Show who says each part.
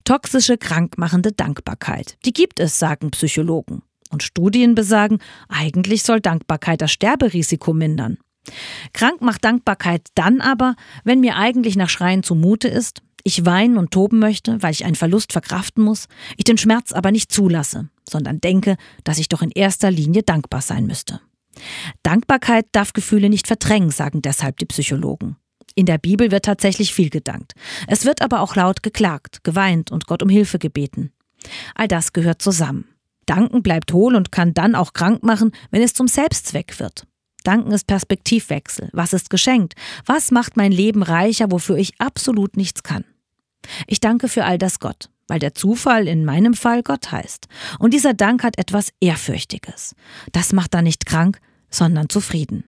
Speaker 1: Toxische, krankmachende Dankbarkeit. Die gibt es, sagen Psychologen. Und Studien besagen, eigentlich soll Dankbarkeit das Sterberisiko mindern. Krank macht Dankbarkeit dann aber, wenn mir eigentlich nach Schreien zumute ist, ich weinen und toben möchte, weil ich einen Verlust verkraften muss, ich den Schmerz aber nicht zulasse, sondern denke, dass ich doch in erster Linie dankbar sein müsste. Dankbarkeit darf Gefühle nicht verdrängen, sagen deshalb die Psychologen. In der Bibel wird tatsächlich viel gedankt. Es wird aber auch laut geklagt, geweint und Gott um Hilfe gebeten. All das gehört zusammen. Danken bleibt hohl und kann dann auch krank machen, wenn es zum Selbstzweck wird. Danken ist Perspektivwechsel. Was ist geschenkt? Was macht mein Leben reicher, wofür ich absolut nichts kann? Ich danke für all das Gott, weil der Zufall in meinem Fall Gott heißt. Und dieser Dank hat etwas Ehrfürchtiges. Das macht dann nicht krank, sondern zufrieden.